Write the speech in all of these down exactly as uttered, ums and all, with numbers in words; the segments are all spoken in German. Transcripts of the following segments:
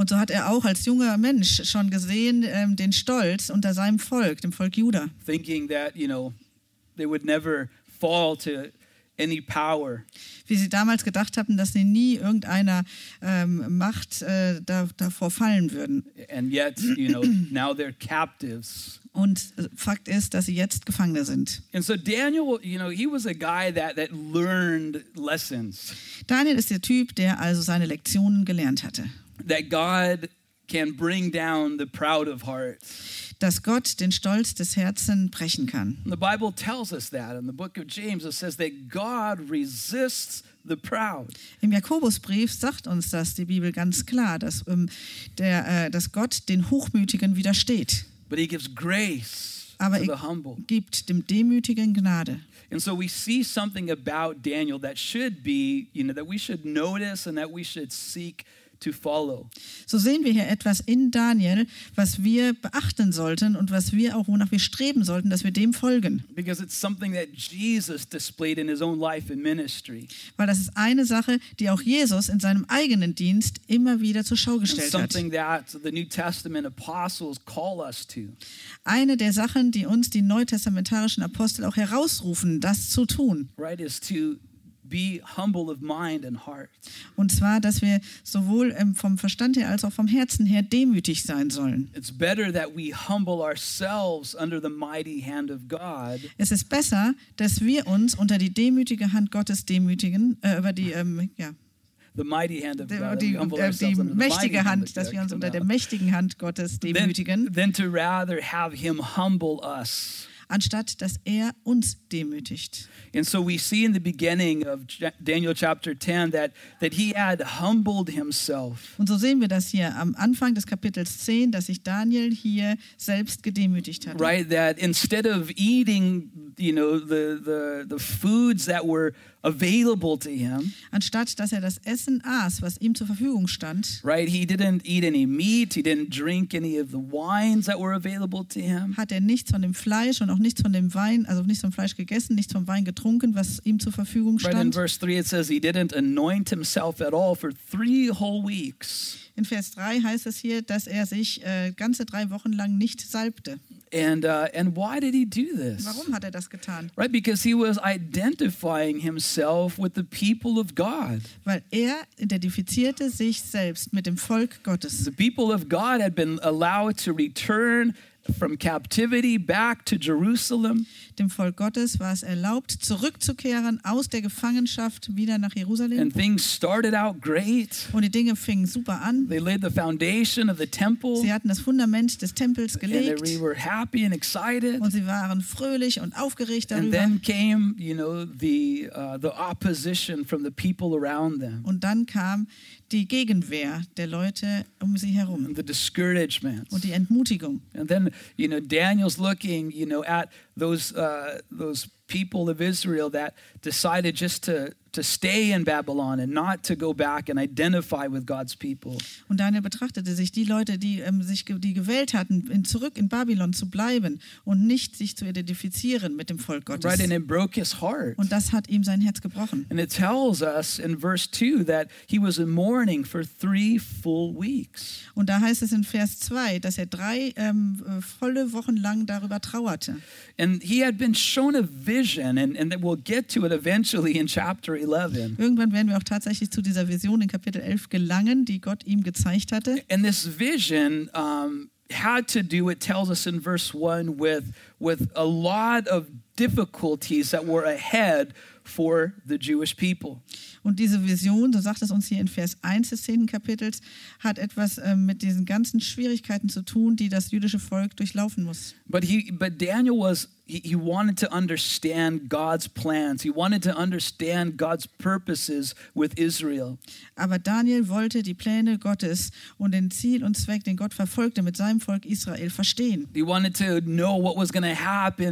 Und so hat er auch als junger Mensch schon gesehen ähm, den Stolz unter seinem Volk, dem Volk Juda. Thinking that, you know, they would never fall to any power. Wie sie damals gedacht hatten, dass sie nie irgendeiner ähm, Macht äh, da, davor fallen würden. And yet, you know, now they're captives. Und äh, Fakt ist, dass sie jetzt Gefangene sind. And so Daniel, you know, he was a guy that that learned lessons. Daniel ist der Typ, der also seine Lektionen gelernt hatte. That God can bring down the proud of heart. Dass Gott den Stolz des Herzens brechen kann. And the Bible tells us that in the book of James. It says that God resists the proud. Im Jakobusbrief sagt uns das die Bibel ganz klar, dass, ähm, der, äh, dass Gott den Hochmütigen widersteht. But he gives grace Aber to the er humble. gibt dem Demütigen Gnade. And so we see something about Daniel that should be, you know, that we should notice and that we should seek to follow. So sehen wir hier etwas in Daniel, was wir beachten sollten und was wir auch, wonach wir streben sollten, dass wir dem folgen. Because it's something that Jesus displayed in his own life and ministry. Weil das ist eine Sache, die auch Jesus in seinem eigenen Dienst immer wieder zur Schau And gestellt hat. something that the New Testament apostles call us to. Eine der Sachen, die uns die neutestamentarischen Apostel auch herausrufen, das zu tun. Right, is to be humble of mind and heart. Und zwar, dass wir sowohl ähm, vom Verstand her als auch vom Herzen her demütig sein sollen. It's better that we humble ourselves under the mighty hand of God. Es ist besser, dass wir uns unter die demütige Hand Gottes demütigen, äh, über die, ähm, ja, The mighty hand of die, God. die, We humble äh, ourselves die under the mighty mächtige hand Hand, of dass God. wir uns unter der Genau. mächtigen Hand Gottes Then, demütigen, then to rather have him humble us. anstatt dass er uns demütigt. And so we see in the beginning of Daniel chapter ten that, that he had humbled himself. Und so sehen wir das hier am Anfang des Kapitels zehn, dass sich Daniel hier selbst gedemütigt hat. Right, that instead of eating, you know, the, the, the foods that were available to him, Anstatt dass er das Essen aß, was ihm zur Verfügung stand, right, he didn't eat any meat, he didn't drink any of the wines that were available to him. hat er nichts von dem Fleisch und auch nichts von dem Wein, also nichts vom Fleisch gegessen, nichts vom Wein getrunken, was ihm zur Verfügung Right, in stand. verse three it says he didn't anoint himself at all for three whole weeks. In Vers drei heißt es hier, dass er sich äh, ganze drei Wochen lang nicht salbte. And uh, and why did he do this? Warum hat er das getan? Right, because he was identifying himself with the people of God. Weil er identifizierte sich selbst mit dem Volk Gottes. The people of God had been allowed to return from captivity back to Jerusalem. Dem Volk Gottes war es erlaubt, zurückzukehren aus der Gefangenschaft wieder nach Jerusalem. And things started out great. Und die Dinge fingen super an. They laid the foundation of the temple. Sie hatten das Fundament des Tempels And gelegt. they were happy and excited. Und sie waren fröhlich und aufgeregt And darüber. then came, you know, the uh, the opposition from the people around them. Und dann kam die Gegenwehr der Leute um sie herum And the discouragement. und die Entmutigung. And then, you know, Daniel's looking, you know, at those uh, those people of Israel that decided just to to stay in Babylon and not to go back and identify with God's people. Und Daniel betrachtete sich die Leute, die ähm, sich ge- die gewählt hatten, in, zurück in Babylon zu bleiben und nicht sich zu identifizieren mit dem Volk Gottes. Right, and it broke his heart. Und das hat ihm sein Herz gebrochen. And it tells us in verse two that he was in mourning for three full weeks. Und da heißt es in Vers zwei, dass er drei ähm, äh, volle Wochen lang darüber trauerte. And he had been shown a vision, and, and we'll get to it eventually in chapter eleven. Irgendwann werden wir auch tatsächlich zu dieser Vision in Kapitel elf gelangen, die Gott ihm gezeigt hatte. And this vision um, had to do, it tells us in verse one, with, with a lot of difficulties that were ahead for the Jewish people. Und diese Vision, so sagt es uns hier in Vers eins des zehnten Kapitels, hat etwas ähm, mit diesen ganzen Schwierigkeiten zu tun, die das jüdische Volk durchlaufen muss. But he, but Daniel was, he, he wanted to understand God's plans. He wanted to understand God's purposes with Israel. Aber Daniel wollte die Pläne Gottes und den Ziel und Zweck, den Gott verfolgte mit seinem Volk Israel, verstehen. He wanted to know what was going to happen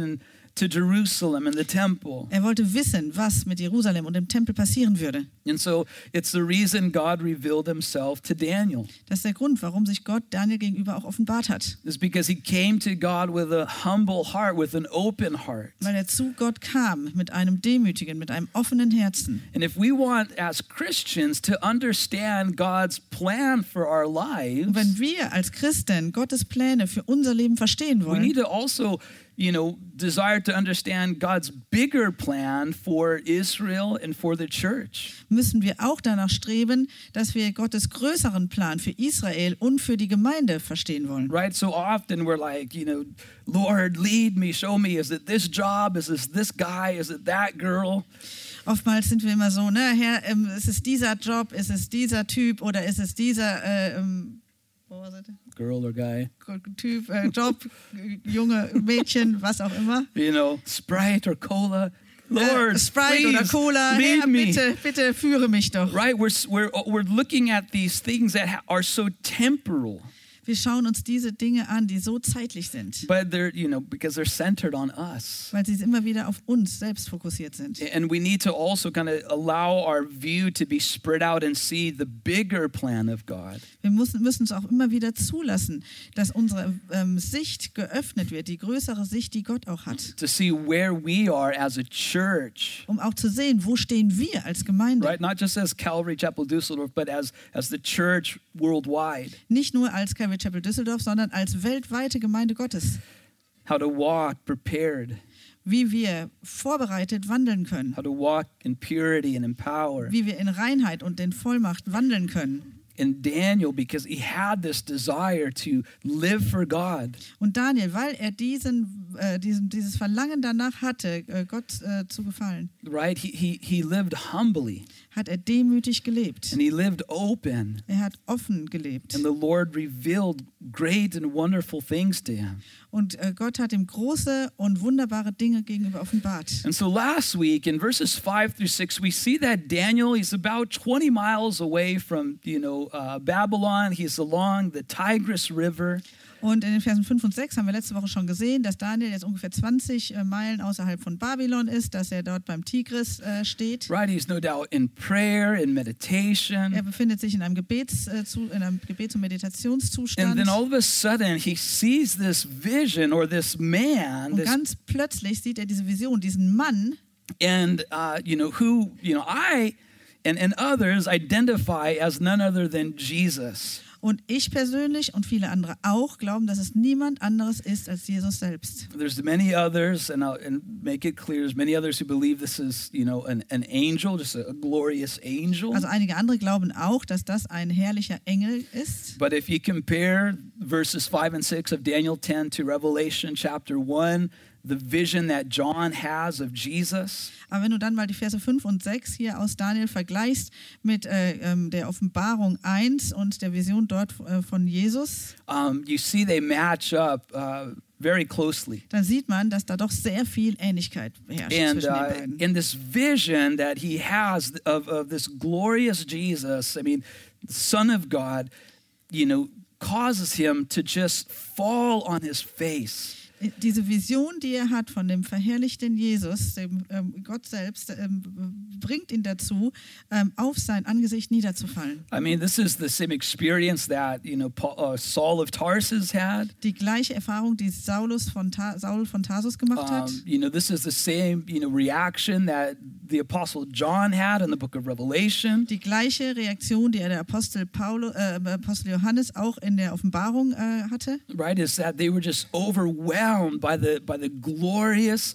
to Jerusalem and the temple. Er wollte wissen, was mit Jerusalem und dem Tempel passieren würde. And so it's the reason God revealed himself to Daniel. Das ist der Grund, warum sich Gott Daniel gegenüber auch offenbart hat. It's because he came to God with a humble heart, with an open heart. Weil er zu Gott kam mit einem demütigen, mit einem offenen Herzen. And if we want as Christians to understand God's plan for our lives, Und wenn wir als Christen Gottes Pläne für unser Leben verstehen we need wollen, to also, you know, desire to understand God's bigger plan for Israel and for the church. müssen wir auch danach streben, dass wir Gottes größeren Plan für Israel und für die Gemeinde verstehen wollen. Right? So often we're like, you know, Lord, lead me, show me, is it this job? Is it this guy? Is it that girl? Oftmals sind wir immer so, ne, Herr, ähm, ist es dieser Job, ist es dieser Typ oder ist es dieser äh, ähm, wo war das? Girl or guy? Typ, äh, Job, junge Mädchen, was auch immer. You know, Sprite or Cola. Lord, äh, Sprite please, oder Cola, lead Herr, me. bitte, bitte führe mich doch. Right? We're, we're, we're looking at these things that ha- are so temporal. Wir schauen uns diese Dinge an, die so zeitlich sind, But they're, you know, because they're centered on us. weil sie immer wieder auf uns selbst fokussiert sind. And we need to also kind of allow our view to be spread out and see the bigger plan of God. Wir müssen, müssen es auch immer wieder zulassen, dass unsere ähm, Sicht geöffnet wird, die größere Sicht, die Gott auch hat, To see where we are as a church. um auch zu sehen, wo stehen wir als Gemeinde. Right? Not just as Calvary Chapel Düsseldorf, but as, as the church worldwide. Nicht nur als Calvary Chapel Düsseldorf, sondern als weltweite Gemeinde Gottes. How to walk prepared. Wie wir vorbereitet wandeln können. How to walk in purity and in power. Wie wir in Reinheit und in Vollmacht wandeln können. In Daniel, because he had this desire to live for God. Und Daniel, weil er diesen, äh, diesen, dieses Verlangen danach hatte, äh, Gott äh, zu gefallen, Right? He, he, he lived humbly hat er demütig gelebt. and he lived open. Er hat offen gelebt. And the Lord revealed great and wonderful things to him. Und äh, Gott hat ihm große und wunderbare Dinge gegenüber offenbart. And so last week in verses five through six, we see that Daniel, he's about twenty miles away from, you know, uh, Babylon. He's along the Tigris River. Und in den Versen fünf und sechs haben wir letzte Woche schon gesehen, dass Daniel jetzt ungefähr zwanzig äh, Meilen außerhalb von Babylon ist, dass er dort beim Tigris äh, steht. Right? He's no doubt in prayer, in Er meditation. befindet sich in einem, Gebets, äh, zu, in einem Gebets- und Meditationszustand. And then all of a sudden, he sees this vision or this man, Und this, ganz plötzlich sieht er diese Vision, diesen Mann, and, uh, you know, who, you know, I and, and others identify as none other than Jesus. und ich persönlich und viele andere auch glauben, dass es niemand anderes ist als Jesus selbst. There's many others, and I'll and make it clear, there's many others who believe this is, you know, an, an angel, just a, a glorious angel. Also einige andere glauben auch, dass das ein herrlicher Engel ist. But if you compare verses five and six of Daniel ten to Revelation chapter one, the vision that John has of Jesus, Aber wenn du dann mal die Verse fünf und sechs hier aus Daniel vergleichst mit äh, ähm, der Offenbarung eins und der Vision dort äh, von Jesus, um, you see they match up uh, very closely. dann sieht man, dass da doch sehr viel Ähnlichkeit herrscht And zwischen den uh, beiden. in this vision that he has of, of this glorious Jesus, I mean, the Son of God, you know, causes him to just fall on his face. Diese Vision, die er hat von dem verherrlichten Jesus, dem ähm, Gott selbst, ähm, bringt ihn dazu, ähm, auf sein Angesicht niederzufallen. I mean, this is the same experience that, you know, Paul, uh, Saul of Tarsus had. Die gleiche Erfahrung, die Saulus von Ta- Saul von Tarsus gemacht hat. Um, you know, this is the same, you know, reaction that the Apostle John had in the book of Revelation. Die gleiche Reaktion, die der Apostel, Paulo, äh, Apostel Johannes auch in der Offenbarung äh, hatte. Right, is that they were just overwhelmed by the by the glorious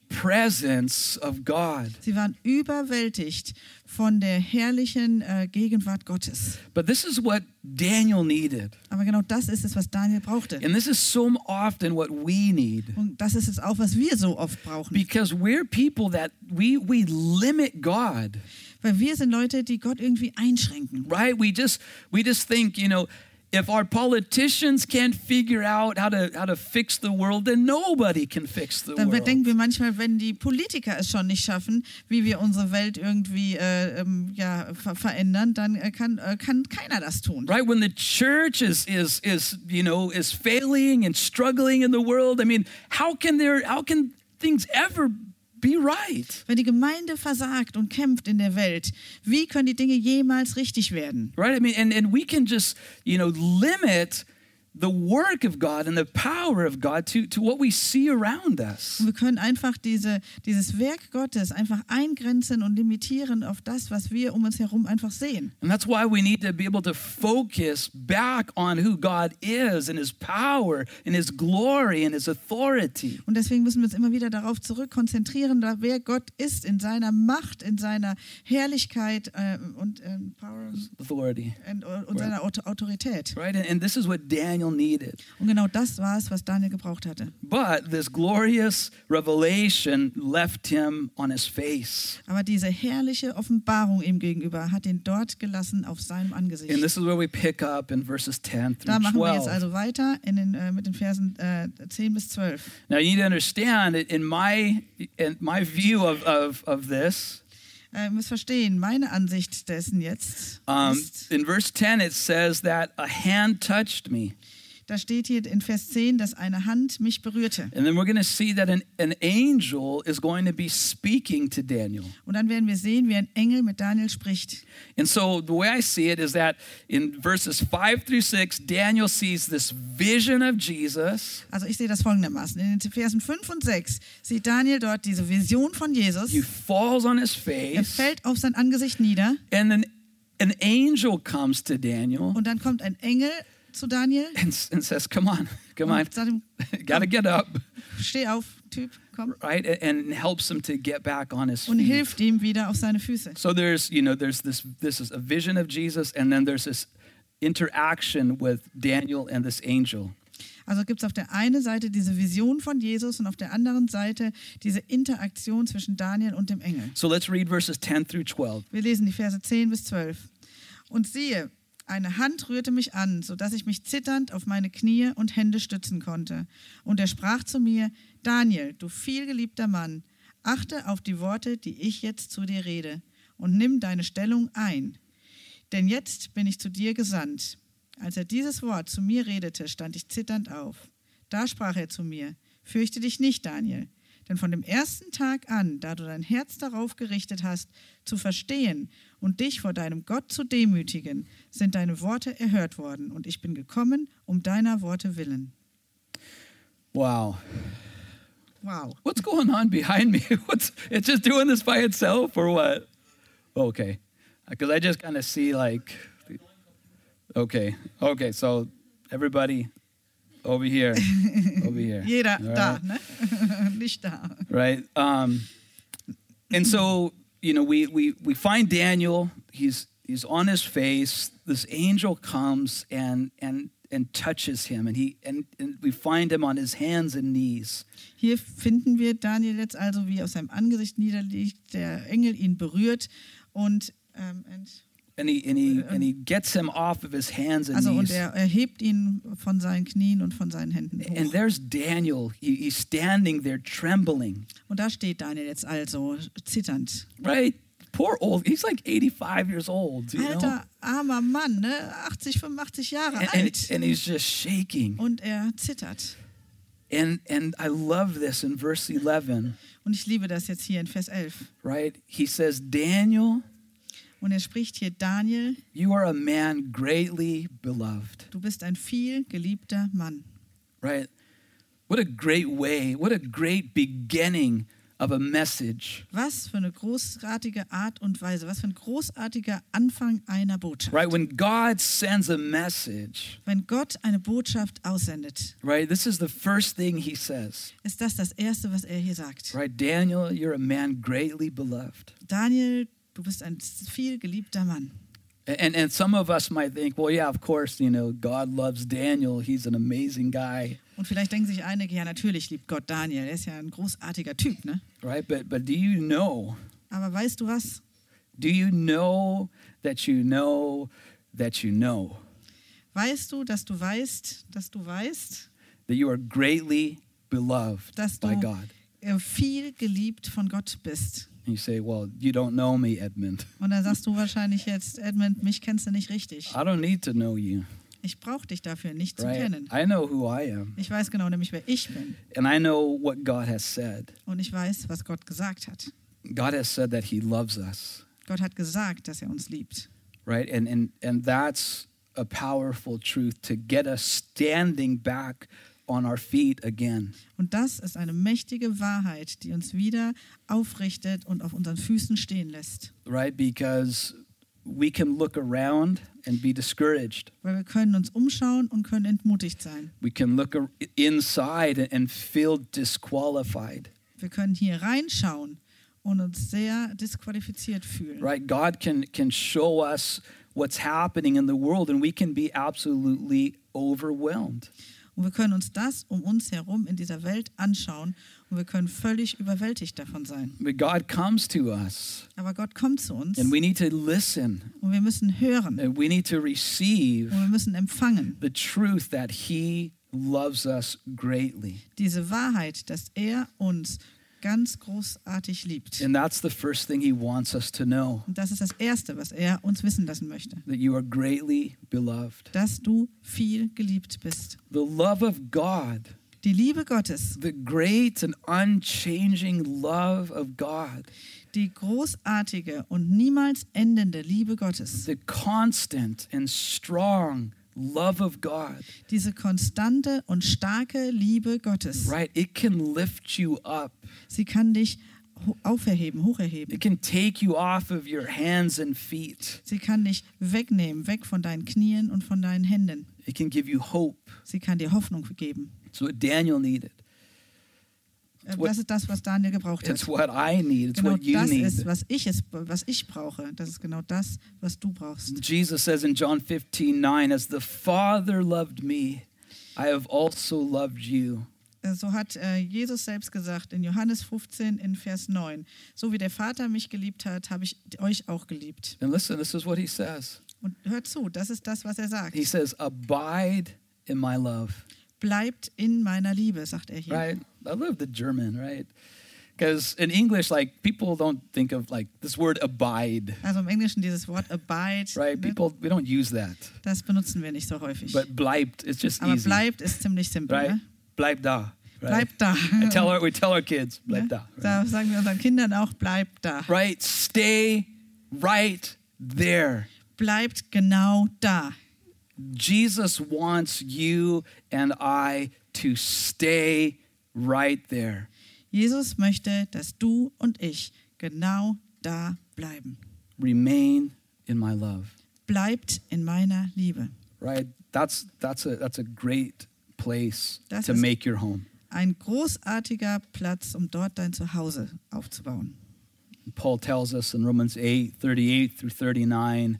presence of God. Sie waren überwältigt von der herrlichen äh, Gegenwart Gottes. But this is what Daniel needed. Aber genau das ist es, was Daniel brauchte. And this is so often what we need. Und das ist es auch, was wir so oft brauchen. Because we're people that we we limit God. Weil wir sind Leute, die Gott irgendwie einschränken. Right? We just we just think, you know, if our politicians can't figure out how to how to fix the world, then nobody can fix the Dann world. denken wir manchmal, wenn die Politiker es schon nicht schaffen, wie wir unsere Welt irgendwie äh, ähm, ja, ver- verändern, dann äh, kann, äh, kann keiner das tun. Right, when the church is is is you know is failing and struggling in the world, I mean, how can there how can things ever be right? Wenn die Gemeinde versagt und kämpft in der Welt, wie können die Dinge jemals richtig werden? Right? I mean, and, and we can just, you know, limit the work of God and the power of God to, to what we see around us. Und wir können einfach diese, dieses Werk Gottes einfach eingrenzen und limitieren auf das, was wir um uns herum einfach sehen. And that's why we need to be able to focus back on who God is and his power and his glory and his authority. Und deswegen müssen wir uns immer wieder darauf zurückkonzentrieren, da wer Gott ist in seiner Macht, in seiner Herrlichkeit äh, und äh, Power Authority. und, und seiner Auto- Autorität. Right? And, and this is what Daniel needed. Und genau das war es, was Daniel gebraucht hatte. But this glorious revelation left him on his face. Aber diese herrliche Offenbarung ihm gegenüber hat ihn dort gelassen auf seinem Angesicht. And this is where we pick up in verses ten Da through machen wir jetzt twelve. also weiter in den, äh, mit den Versen äh, zehn bis zwölf. Now you need to understand in my in my view of of, of this. Äh, ihr müsst verstehen, meine Ansicht dessen jetzt Um, ist, in verse ten, it says that a hand touched me. da steht hier in Vers zehn, dass eine Hand mich berührte. And then we're going to see that an, an angel is going to be speaking to Daniel. Und dann werden wir sehen, wie ein Engel mit Daniel spricht. And so the way I see it is that in verses five through six, Daniel sees this vision of Jesus. Also ich sehe das folgendermaßen. In den Versen fünf und sechs sieht Daniel dort diese Vision von Jesus. He falls on his Er face. fällt auf sein Angesicht nieder And then an angel comes to Daniel und dann kommt ein Engel zu Daniel and, and says, come on, come on, und sagt ihm, gotta get up. steh auf, Typ, komm. Right? And helps him to get back on his Und feet. hilft ihm wieder auf seine Füße. So there's, you know, there's this, this is a vision of Jesus, and then there's this interaction with Daniel and this angel. Also gibt es auf der einen Seite diese Vision von Jesus und auf der anderen Seite diese Interaktion zwischen Daniel und dem Engel. So let's read verses ten through twelve. Wir lesen die Verse zehn bis zwölf. Und siehe, eine Hand rührte mich an, sodass ich mich zitternd auf meine Knie und Hände stützen konnte. Und er sprach zu mir, Daniel, du vielgeliebter Mann, achte auf die Worte, die ich jetzt zu dir rede, und nimm deine Stellung ein. Denn jetzt bin ich zu dir gesandt. Als er dieses Wort zu mir redete, stand ich zitternd auf. Da sprach er zu mir, fürchte dich nicht, Daniel, denn von dem ersten Tag an, da du dein Herz darauf gerichtet hast, zu verstehen und dich vor deinem Gott zu demütigen, sind deine Worte erhört worden und ich bin gekommen, um deiner Worte willen. Wow. Wow. What's going on behind me? What's it's just doing this by itself or what? Okay. Because I just kind of see like, okay, okay, so everybody over here, over here. Jeder All da, right. ne? Nicht da. Right? Um, and so, you know, we, we, we find Daniel, he's, he's on his face, this angel comes and, and, and touches him, and, he, and, and we find him on his hands and knees. Hier finden wir Daniel jetzt also, wie er auf seinem Angesicht niederliegt, der Engel ihn berührt und ähm, and, And he, and, he, and he gets him off of his hands and also und knees. er erhebt ihn von seinen Knien und von seinen Händen And hoch. there's Daniel, he, he's standing there trembling, Und da steht Daniel jetzt also zitternd. right? Poor old, he's like eighty-five years old, you know? Alter, armer Mann, ne? achtzig, fünfundachtzig Jahre And, alt. and, and he's just shaking. Und er zittert. And, and I love this in verse eleven, Und ich liebe das jetzt hier in Vers elf. right? He says, Daniel, Und er spricht hier, Daniel, you are a man greatly beloved, du bist ein viel geliebter Mann. right? What a great way, what a great beginning of a message, Was für eine großartige Art und Weise, was für ein großartiger Anfang einer Botschaft. right? When God sends a message, Wenn Gott eine Botschaft aussendet, right? This is the first thing he says, ist das das Erste, was er hier sagt. right? Daniel, you're a man greatly beloved. Daniel, du bist ein viel geliebter Mann. And, and some of us might think, well, yeah, of course, you know, God loves Daniel. He's an amazing guy, Und vielleicht denken sich einige, ja natürlich liebt Gott Daniel, er ist ja ein großartiger Typ, ne? right? But, but do you know, Aber weißt du was? do you know that you know that you know Weißt du, dass du weißt, dass du weißt, that you are greatly beloved dass by du God? äh, viel geliebt von Gott bist? And you say, well, you don't know me, Edmund. Und dann sagst du wahrscheinlich jetzt, Edmund, mich kennst du nicht richtig. I don't need to know you. Ich brauche dich dafür nicht zu right? kennen. I know who I am, Ich weiß genau nämlich, wer ich bin. and I know what God has said. Und ich weiß, was Gott gesagt hat. God has said that he loves us, Gott hat gesagt, dass er uns liebt. right? And and and that's a powerful truth to get us standing back on our feet again. Und das ist eine mächtige Wahrheit, die uns wieder aufrichtet und auf unseren Füßen stehen lässt. Right? Because we can look around and be discouraged. Weil wir können uns umschauen und können entmutigt sein. We can look ar- inside and feel disqualified. Wir können hier reinschauen und uns sehr disqualifiziert fühlen. Right? God can can show us what's happening in the world, and we can be absolutely overwhelmed. Und wir können uns das um uns herum in dieser Welt anschauen und wir können völlig überwältigt davon sein. But God comes to us, Aber Gott kommt zu uns and we need to listen, und wir müssen hören and we need to receive und wir müssen empfangen. the truth that He loves us greatly. Diese Wahrheit, dass er uns ganz großartig liebt. And that's the first thing He wants us to know, Und das ist das Erste, was er uns wissen lassen möchte. that you are greatly beloved. Dass du viel geliebt bist. The love of God, Die Liebe Gottes, the great and unchanging love of God, die großartige und niemals endende Liebe Gottes, the constant and strong love of God, diese konstante und starke Liebe Gottes, right? It can lift you up. sie kann dich ho- auferheben, hocherheben. It can take you off of your hands and feet. Sie kann dich wegnehmen, weg von deinen Knien und von deinen Händen. It can give you hope. Sie kann dir Hoffnung geben. It's what Daniel needed. Äh, what- Das ist das, was Daniel gebraucht It's hat. what I need. It's Genau what you das need. ist, was ich, es, was ich brauche. Das ist genau das, was du brauchst. Jesus says in John fifteen nine, as the Father loved me, I have also loved you. Äh, So hat äh, Jesus selbst gesagt in Johannes fünfzehn in Vers neun. So wie der Vater mich geliebt hat, habe ich euch auch geliebt. And listen, this is what he says. Und hört zu, das ist das, was er sagt. He says, abide in my love. Bleibt in meiner Liebe, sagt er hier. Right? I love the German, right? Because in English, like people don't think of like this word abide, Also im Englischen dieses Wort abide, right? ne, People, we don't use that. das benutzen wir nicht so häufig. But bleibt, it's just Aber easy, bleibt ist ziemlich simpel. right? Ne? Bleib da. Right? Bleibt da. I tell our, we tell our kids, bleib Ne? da. Right? Da sagen wir unseren Kindern auch, bleibt da. Right? Stay right there. Bleibt genau da. Jesus wants you and I to stay right there. Jesus möchte, dass du und ich genau da bleiben. Remain in my love. Bleibt in meiner Liebe. Right? That's that's a that's a great place Das to ist- make your home. Ein großartiger Platz, um dort dein Zuhause aufzubauen. Paul tells us in Romans eight, thirty-eight through thirty-nine,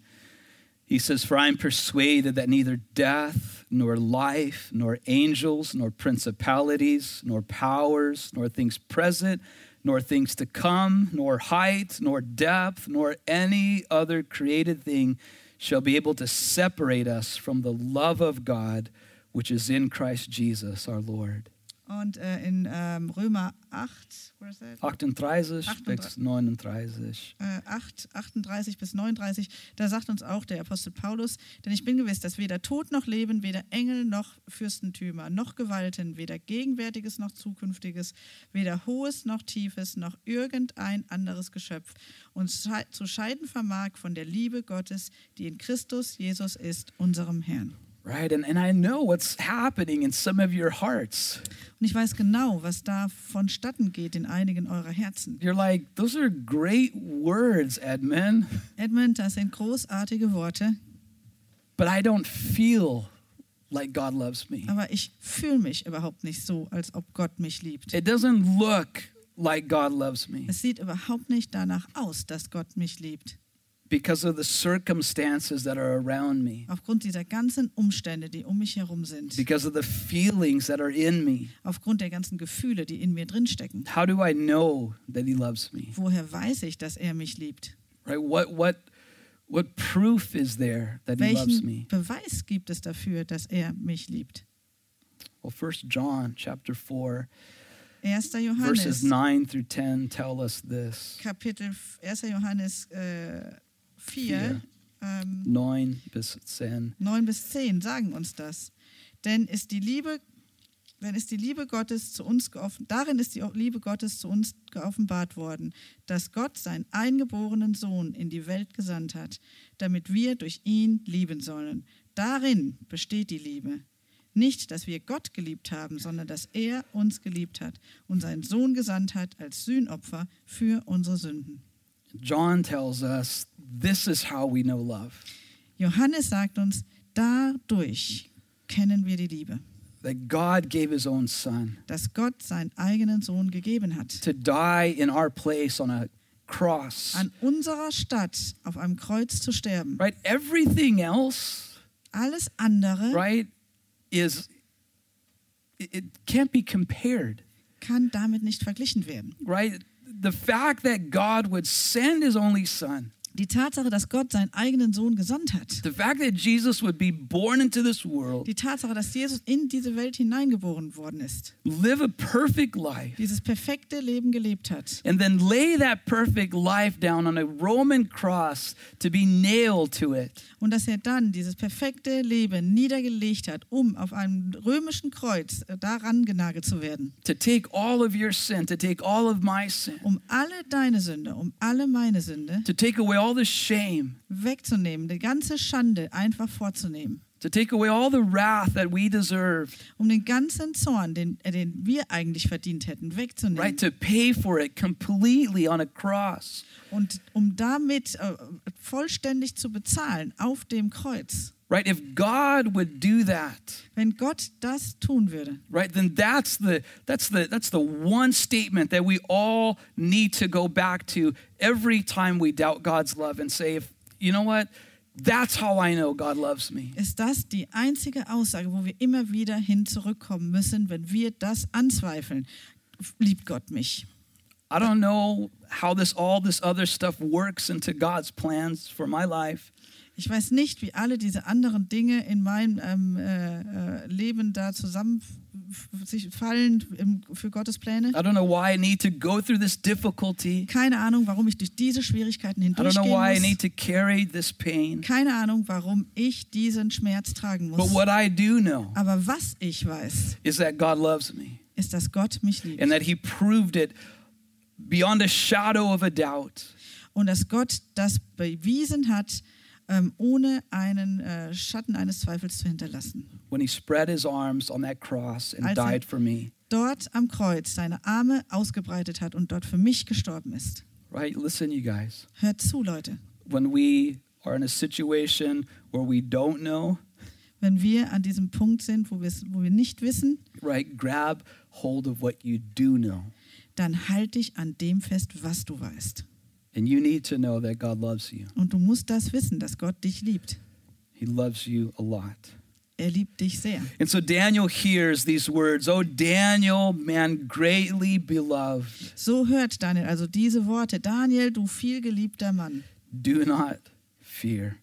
he says, For I am persuaded that neither death, nor life, nor angels, nor principalities, nor powers, nor things present, nor things to come, nor height, nor depth, nor any other created thing shall be able to separate us from the love of God, which is in Christ Jesus our Lord. Und äh, in ähm, Römer acht, where is that? achtunddreißig achtunddreißig. bis neununddreißig. Äh, acht, achtunddreißig bis neununddreißig, da sagt uns auch der Apostel Paulus, denn ich bin gewiss, dass weder Tod noch Leben, weder Engel noch Fürstentümer, noch Gewalten, weder Gegenwärtiges noch Zukünftiges, weder Hohes noch Tiefes, noch irgendein anderes Geschöpf uns schei- zu scheiden vermag von der Liebe Gottes, die in Christus Jesus ist, unserem Herrn. Right, and, and I know what's happening in some of your hearts. Und ich weiß genau, was da vonstatten geht in einigen eurer Herzen. You're like, those are great words, Edmund, Edmund, das sind großartige Worte, but I don't feel like God loves me. aber ich fühle mich überhaupt nicht so, als ob Gott mich liebt. It doesn't look like God loves me Es sieht überhaupt nicht danach aus, dass Gott mich liebt. because of the circumstances that are around me, Aufgrund dieser ganzen Umstände, die um mich herum sind. because of the feelings that are in me. Aufgrund der ganzen Gefühle, die in mir drinstecken. How do I know that He loves me? Woher weiß ich, dass er mich liebt? Right? What what what proof is there that He loves Welchen me? Beweis gibt es dafür, dass er mich liebt? Well, First John chapter four, erster verses Johannes, nine through ten tell us this. Kapitel erster Johannes äh, vier, Vier. ähm, neun bis zehn. neun bis zehn sagen uns das. Denn ist die Liebe, denn ist die Liebe Gottes zu uns geoffen, darin ist die Liebe Gottes zu uns geoffenbart worden, dass Gott seinen eingeborenen Sohn in die Welt gesandt hat, damit wir durch ihn lieben sollen. Darin besteht die Liebe. Nicht, dass wir Gott geliebt haben, sondern dass er uns geliebt hat und seinen Sohn gesandt hat als Sühnopfer für unsere Sünden. John tells us this is how we know love. Johannes sagt uns, dadurch kennen wir die Liebe, That God gave his own son dass Gott seinen eigenen Sohn gegeben hat, to die in our place on a cross. an unserer Stadt auf einem Kreuz zu sterben. Right? Everything else, Alles andere right, is it, it can't be compared. kann damit nicht verglichen werden. Right? The fact that God would send his only son, Die Tatsache, dass Gott seinen eigenen Sohn gesandt hat, the fact that Jesus would be born into this world, die Tatsache, dass Jesus in diese Welt hineingeboren worden ist, live a perfect life, dieses perfekte Leben gelebt hat and then lay that perfect life down on a Roman cross to be nailed to it. und dass er dann dieses perfekte Leben niedergelegt hat, um auf einem römischen Kreuz äh, daran genagelt zu werden, To take all of your sin, to take all of my sin, um alle deine Sünde, um alle meine Sünde to take away all the shame, wegzunehmen, die ganze Schande einfach vorzunehmen, to take away all the wrath that we deserved, um den ganzen Zorn, den, äh, den wir eigentlich verdient hätten, wegzunehmen. right? To pay for it completely on a cross. Und um damit äh, vollständig zu bezahlen auf dem Kreuz. Right? If God would do that, Wenn Gott das tun würde, right, then that's the that's the that's the one statement that we all need to go back to every time we doubt God's love and say, if you know what, that's how I know God loves me. ist das die einzige Aussage, wo wir immer wieder hin zurückkommen müssen, wenn wir das anzweifeln. Liebt Gott mich? I don't know how this all this other stuff works into God's plans for my life. Ich weiß nicht, wie alle diese anderen Dinge in meinem ähm, äh, äh, Leben da zusammen sich fallen im, für Gottes Pläne. I don't know why I need to go through this difficulty. Keine Ahnung, warum ich durch diese Schwierigkeiten I don't know hindurchgehen why I muss. need to carry this pain. Keine Ahnung, warum ich diesen Schmerz tragen But muss. what I do know Aber was ich weiß, is that God loves me ist, dass Gott mich liebt. and that he proved it beyond a shadow of a doubt. Und dass Gott das bewiesen hat, ähm, ohne einen äh, Schatten eines Zweifels zu hinterlassen. When he spread his arms on that cross and Als er- died for me. Dort am Kreuz seine Arme ausgebreitet hat und dort für mich gestorben ist. Right? Listen, you guys. Hört zu, Leute. When we are in a situation where we don't know, Wenn wir an diesem Punkt sind, wo, wir's- wo wir nicht wissen, right, grab hold of what you do know. dann halt dich an dem fest, was du weißt. And you need to know that God loves you. Und du musst das wissen, dass Gott dich liebt. He loves you a lot. Er liebt dich sehr. And so Daniel hears these words, "Oh Daniel, man greatly beloved, So hört Daniel also diese Worte. Daniel, du vielgeliebter Mann, do not fear."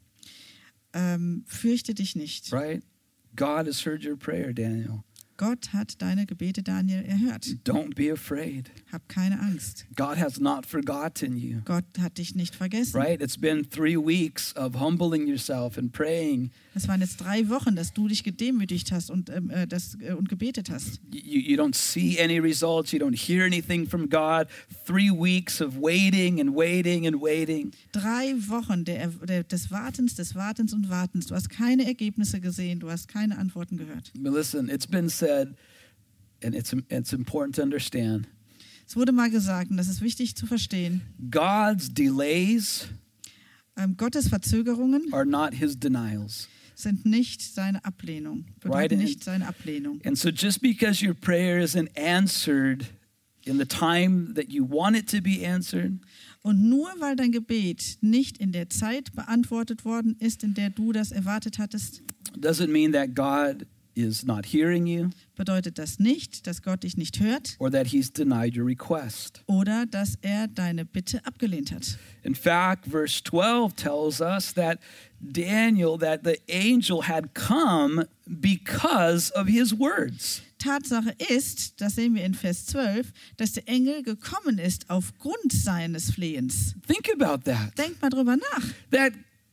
ähm, fürchte dich nicht. Right? God has heard your prayer, Daniel. Gott hat deine Gebete, Daniel, erhört. Don't be afraid. Hab keine Angst. God has not forgotten you. Gott hat dich nicht vergessen. Right? It's been three weeks of humbling yourself and praying. Es waren jetzt drei Wochen, dass du dich gedemütigt hast und, ähm, äh, das, äh, und gebetet hast. You, you don't see any results. You don't hear anything from God. Three weeks of waiting and waiting and waiting. Drei Wochen der, der, des Wartens, des Wartens und Wartens. Du hast keine Ergebnisse gesehen, du hast keine Antworten gehört. But listen, it's been said, and it's, it's important to understand, Es wurde mal gesagt, und das ist wichtig zu verstehen, God's delays ähm, Gottes Verzögerungen are not his denials. sind nicht seine Ablehnung, Right, bedeuten and- nicht seine Ablehnung. And so just because your prayer isn't answered in the time that you want it to be answered, Und nur weil dein Gebet nicht in der Zeit beantwortet worden ist, in der du das erwartet hattest, doesn't mean that God is not hearing you bedeutet das nicht, dass Gott dich nicht hört or that he's denied your request. oder dass er deine Bitte abgelehnt hat. In fact, verse twelve tells us that Daniel, that the angel had come because of his words. Tatsache ist, das sehen wir in Vers zwölf, dass der Engel gekommen ist aufgrund seines Flehens. Think about that. Denk mal drüber nach. That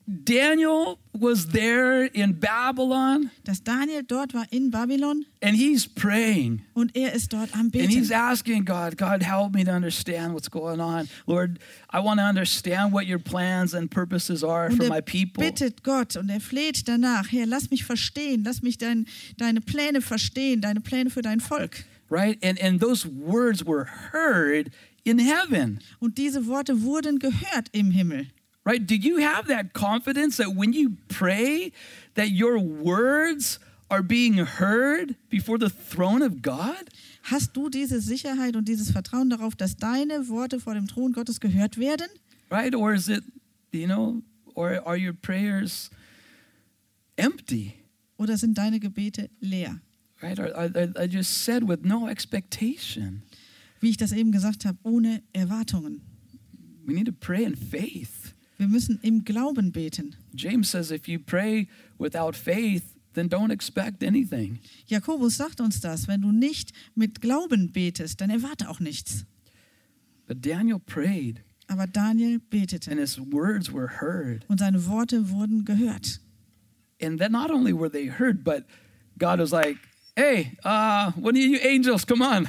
Daniel was there in Babylon dass Daniel dort war in Babylon and he's praying und er ist dort am and he's Beten. asking God, God, help me to understand what's going on. Lord, I want to understand what your plans and purposes are Und for er my people. bittet Gott und er fleht danach, Herr, lass mich verstehen, lass mich dein, deine Pläne verstehen, deine Pläne für dein Volk. Right? And, and those words were heard in heaven. Und diese Worte wurden gehört im Himmel. Right? Do you have that confidence that when you pray, that your words are being heard before the throne of God? Hast du diese Sicherheit und dieses Vertrauen darauf, dass deine Worte vor dem Thron Gottes gehört werden? Right? Or is it, you know, or are your prayers empty? Oder sind deine Gebete leer? Right? Or, or, I just said with no expectation. Wie ich das eben gesagt habe, ohne Erwartungen. We need to pray in faith. Wir müssen im Glauben beten. James says if you pray without faith, then don't expect anything. Jakobus sagt uns das, wenn du nicht mit Glauben betest, dann erwarte auch nichts. But Daniel prayed Aber Daniel and betete his words were heard. und seine Worte wurden gehört. And then not only were they heard, but God was like, hey, uh, one of you angels, come on.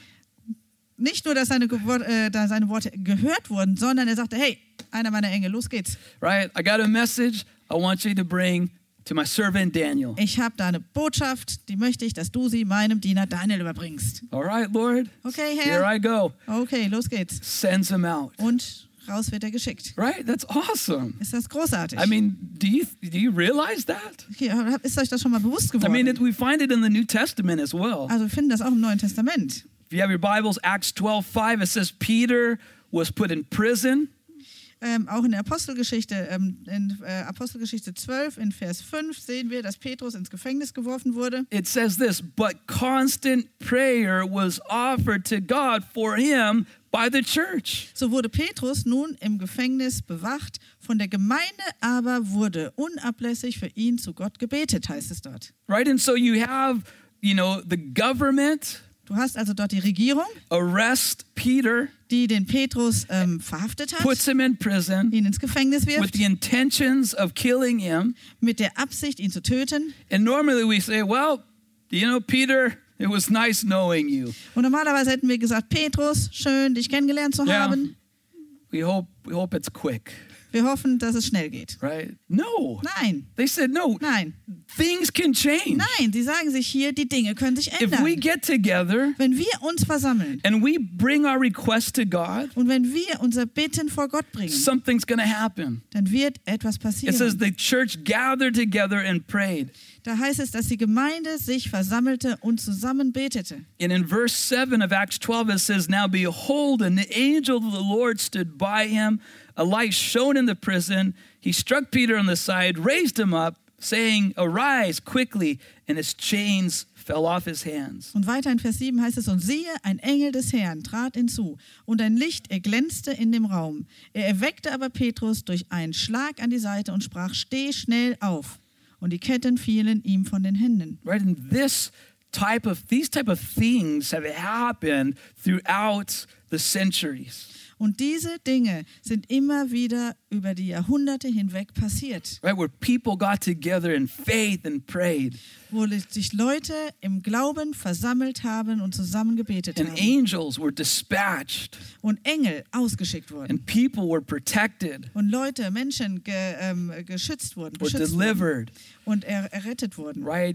Nicht nur, dass seine, Gewor- äh, da seine Worte gehört wurden, sondern er sagte, hey, einer meiner Engel, los geht's. Right? I got a message I want you to bring to my servant Daniel. Ich habe da eine Botschaft, die möchte ich, dass du sie meinem Diener Daniel überbringst. All right, Lord, Okay, here Herr. I go. Okay, los geht's. Sends him out. Und raus wird er geschickt. Right? That's awesome. Ist das großartig? I mean, do you do you realize that? Hier, ist euch das schon mal bewusst I mean, geworden? it, we find it in the New Testament as well. Also wir finden das auch im Neuen Testament. If you have your Bibles, Acts twelve five, it says Peter was put in prison. Ähm, auch in der Apostelgeschichte, ähm, in äh, Apostelgeschichte zwölf, in Vers fünf sehen wir, dass Petrus ins Gefängnis geworfen wurde. It says this, but constant prayer was offered to God for him by the church. So wurde Petrus nun im Gefängnis bewacht, von der Gemeinde aber wurde unablässig für ihn zu Gott gebetet, heißt es dort. Right? And so you have, you know, the government Du hast also dort die Regierung, arrest Peter, die den Petrus ähm, verhaftet hat, puts him in prison ihn ins Gefängnis with wirft, the intentions of killing him. mit der Absicht, ihn zu töten. And normally we say, well, you know, Peter, it was nice knowing you. Und normalerweise hätten wir gesagt, Petrus, schön, dich kennengelernt zu Yeah. haben. We hope we hope it's quick, Wir hoffen, dass es schnell geht. right? No. Nein, They said, no, nein, things can change. nein. Sie sagen sich hier, die Dinge können sich If we ändern. get together Wenn wir uns versammeln and we bring our request to God, und wenn wir unser Bitten vor Gott bringen, something's going to happen. dann wird etwas It says passieren. the church gathered together and prayed. Da heißt es, dass die Gemeinde sich versammelte und zusammen betete. And in verse seven of Acts twelve, it says, now behold, an angel of the Lord stood by him. A light shone in the prison. He struck Peter on the side, raised him up, saying, arise quickly. And his chains fell off his hands. Und weiter in Vers sieben heißt es, und siehe, ein Engel des Herrn trat hinzu, und ein Licht erglänzte in dem Raum. Er erweckte aber Petrus durch einen Schlag an die Seite und sprach, steh schnell auf. Und die Ketten fielen ihm von den Händen. Right? And this type of, these type of things have happened throughout the centuries. Und diese Dinge sind immer wieder über die Jahrhunderte hinweg passiert, Right? Where people got together in faith and prayed. wo sich Leute im Glauben versammelt haben und zusammen gebetet And haben. angels were dispatched. Und Engel ausgeschickt wurden. And people were protected Und Leute, Menschen ge, ähm, geschützt wurden, or beschützt wurden delivered. und er, errettet wurden. Right?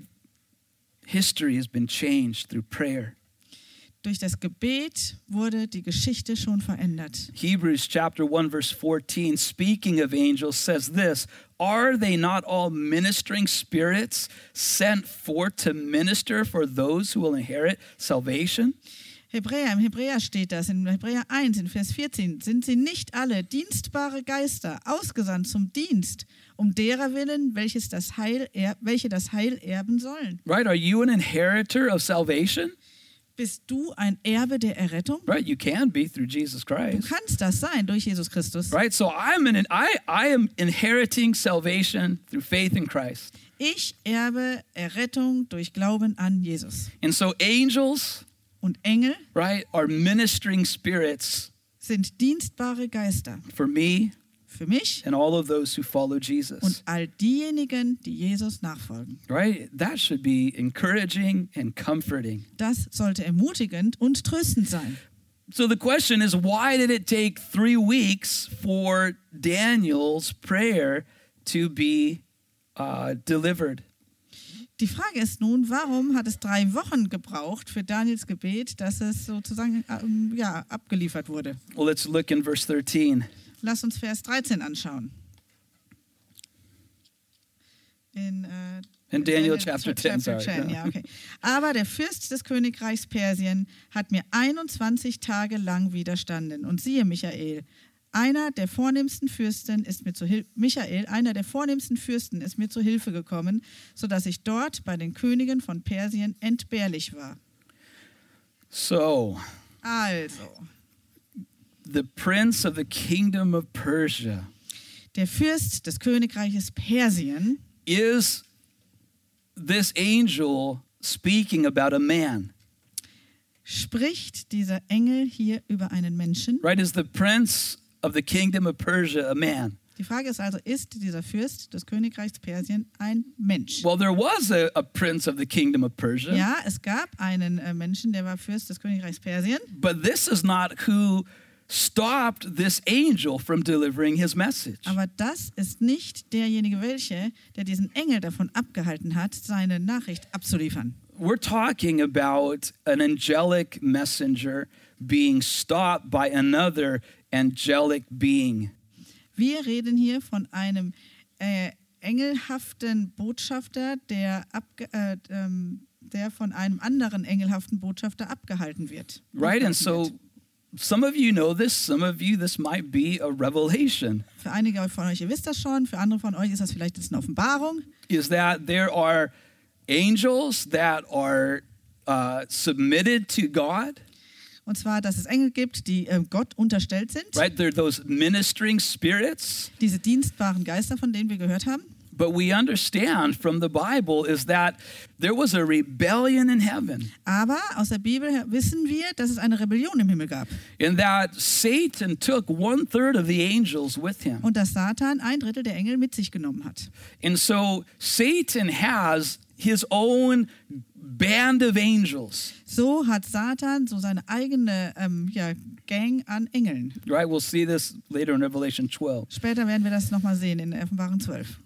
History has been changed through prayer. Durch das Gebet wurde die Geschichte schon verändert. Hebrews chapter one verse fourteen, speaking of angels, says this, are they not all ministering spirits sent forth to minister for those who will inherit salvation? Hebräer, im Hebräer steht das, in Hebräer eins, in Vers vierzehn, sind sie nicht alle dienstbare Geister, ausgesandt zum Dienst, um derer willen, welches das Heil er, welche das Heil erben sollen. Right? Are you an inheritor of salvation? Bist du ein Erbe der Errettung? Right? You can be through Jesus Du Christ. kannst das sein durch Jesus Christus. Right? So I'm an I I am inheriting salvation through faith in Christ. Ich erbe Errettung durch Glauben an Jesus. And so angels, Und Engel right, are ministering spirits sind dienstbare Geister for me, für mich and all of those who follow Jesus. und all diejenigen, die Jesus nachfolgen. Right? That should be encouraging and comforting. Das sollte ermutigend und tröstend sein. So the question is, why did it take three weeks for Daniel's prayer to be uh, delivered? Die Frage ist nun, warum hat es drei Wochen gebraucht für Daniels Gebet, dass es sozusagen ähm, ja, abgeliefert wurde? Well, let's look in verse thirteen. Lass uns Vers dreizehn anschauen. In, äh, In Daniel Daniel chapter chapter ten, sorry. ten, Yeah. ja, okay. Aber der Fürst des Königreichs Persien hat mir einundzwanzig Tage lang widerstanden. Und siehe, Michael, einer der vornehmsten Fürsten ist mir zu Hil- Michael, einer der vornehmsten Fürsten ist mir zu Hilfe gekommen, sodass ich dort bei den Königen von Persien entbehrlich war. So, Also, the prince of the kingdom of Persia der Fürst des Königreiches Persien, is this angel speaking about a man, spricht dieser Engel hier über einen Menschen. right? Is the prince of the kingdom of Persia a man? Die Frage ist also, ist dieser Fürst des Königreichs Persien ein Mensch? Well, there was a, a prince of the kingdom of Persia, Ja, es gab einen äh, Menschen, der war Fürst des Königreichs Persien, but this is not who stopped this angel from delivering his message. aber das ist nicht derjenige welche, der diesen Engel davon abgehalten hat, seine Nachricht abzuliefern. We're talking about an angelic messenger being stopped by another angelic being. Wir reden hier von einem äh, engelhaften Botschafter, der, abge äh, ähm, der von einem anderen engelhaften Botschafter abgehalten wird. Right? And Abgehalten so wird. some of you know this, some of you, this might be a revelation, Für einige von euch, ihr wisst das schon, für andere von euch ist das vielleicht jetzt eine Offenbarung. is that there are angels that are uh, submitted to God, Und zwar, dass es Engel gibt, die äh, Gott unterstellt sind. right? They're those ministering spirits. Diese dienstbaren Geister, von denen wir gehört haben. But we understand from the Bible is that there was a rebellion in heaven, Aber aus der Bibel her wissen wir, dass es eine Rebellion im Himmel gab. in that Satan took one third of the angels with him. Und dass Satan ein Drittel der Engel mit sich genommen hat. And so Satan has his own band of angels, So hat Satan so seine eigene ähm, ja, Gang an Engeln. right? We'll see this later in Revelation twelve. Später werden wir das nochmal sehen in Offenbarung zwölf.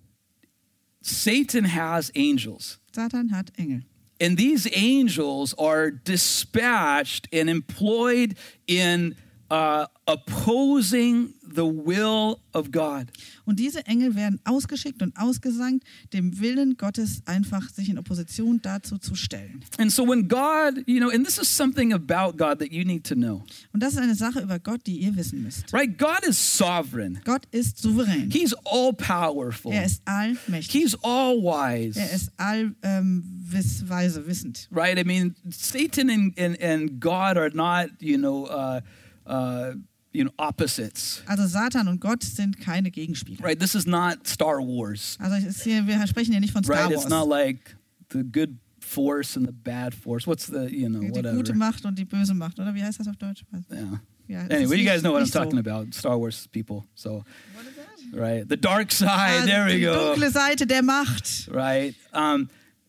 Satan has angels. Satan hat Engel. And these angels are dispatched and employed in uh, opposing the will of God. Und diese Engel werden ausgeschickt und ausgesandt, dem Willen Gottes einfach sich in Opposition dazu zu stellen. And so when God, you know, and this is something about God that you need to know, Und das ist eine Sache über Gott, die ihr wissen müsst. right? God is sovereign. Gott ist souverän. He's all powerful. Er ist allmächtig. He's all wise. Er ist all ähm, wiss, weise, wissend. Right? I mean, Satan and, and, and God are not, you know, uh, uh, you know, opposites. Also Satan und Gott sind keine Gegenspieler. Right? This is not Star Wars. Also es ist hier, wir sprechen hier nicht von Star Right? It's not Wars. like the good force and the bad force. What's the, you know, Die whatever. gute Macht und die böse Macht, oder wie heißt das auf Deutsch? Yeah. Ja, es ist Anyway, you guys nicht- know what I'm nicht so. talking about, Star Wars people. So, What is that? right? The dark side. Ah, There we die go. dunkle Seite der Macht. Right? Um,